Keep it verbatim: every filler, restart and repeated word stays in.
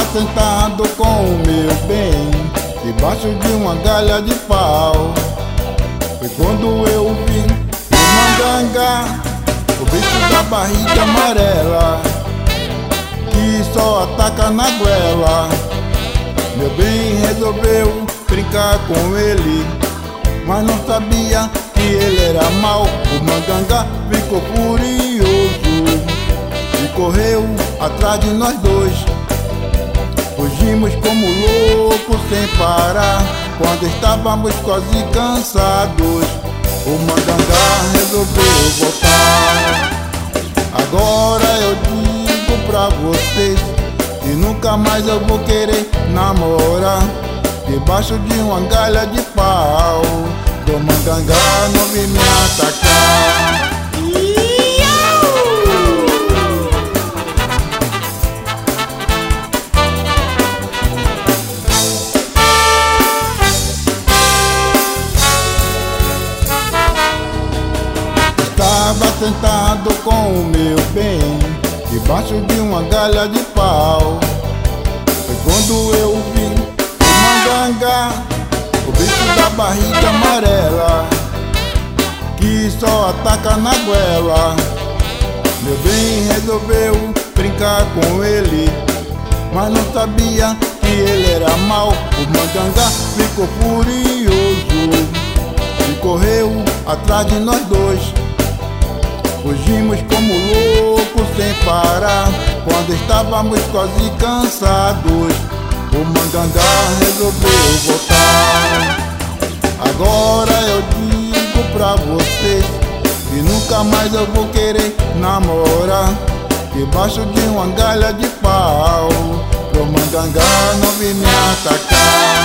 sentado com o meu bem debaixo de uma galha de pau. Foi quando eu vi o Mangangá, o bicho da barriga amarela, que só ataca na goela. Meu bem resolveu brincar com ele, mas não sabia que ele era mau. O Mangangá ficou furioso e correu atrás de nós dois. Fugimos como loucos sem parar, quando estávamos quase cansados. O Mangangá resolveu voltar. Agora eu digo pra vocês que nunca mais eu vou querer namorar debaixo de uma galha de pau, pro Mangangá não vir me atacar. Estava sentado com o meu bem debaixo de uma galha de pau. Foi quando eu vi o Mangangá, o bicho da barriga amarela, que só ataca na goela. Meu bem resolveu brincar com ele, mas não sabia que ele era mau. O Mangangá ficou furioso e correu atrás de nós dois. Fugimos como loucos sem parar, quando estávamos quase cansados. O Mangangá resolveu voltar. Agora eu digo pra vocês que nunca mais eu vou querer namorar debaixo de uma galha de pau, pro Mangangá não vir me atacar.